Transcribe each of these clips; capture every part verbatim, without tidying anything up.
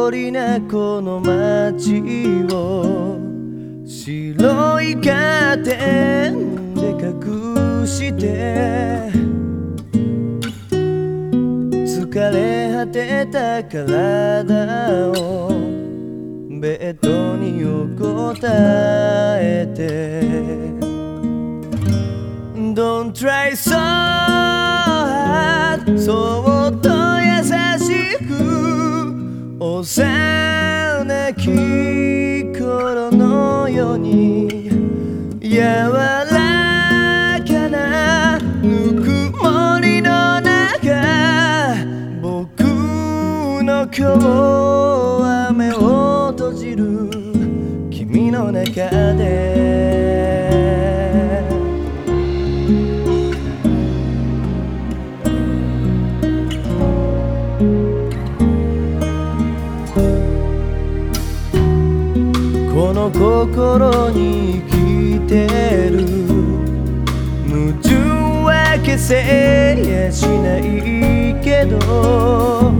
通りなこの街を白いカーテンで隠して疲れ果てた体をベッドに横たえて Don't try so hard そっと優しく幼き頃のように柔らかなぬくもりの中僕の今日雨を閉じる君の中でこの心に生きてる矛盾は消せやしないけど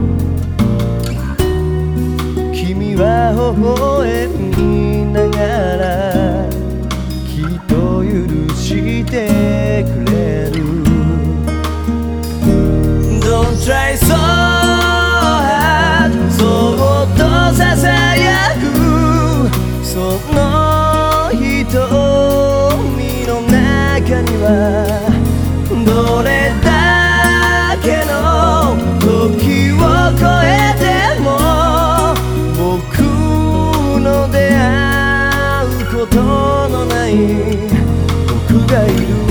君は微笑みながらきっと許してくれる Don't try so hard そっとささやくその瞳の中にはどれだけの時を超えても僕の出会うことのない僕がいる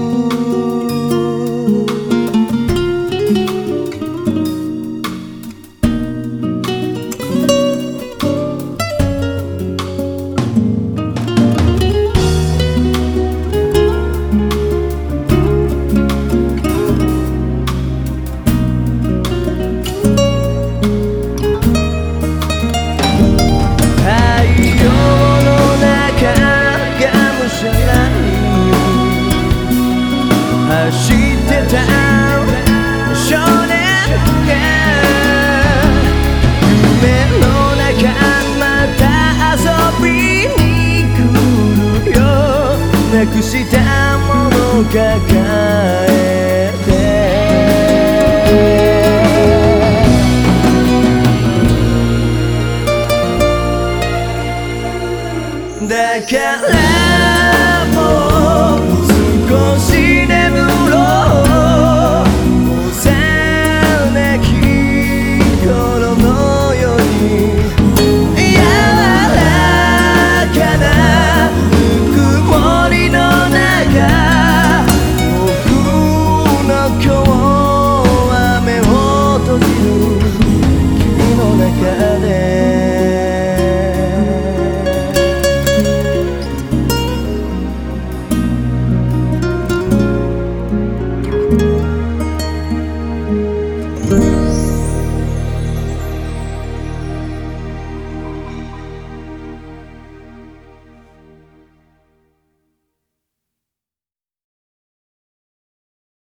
走ってた少年が夢の中また遊びに来るよなくしたもの抱えてだから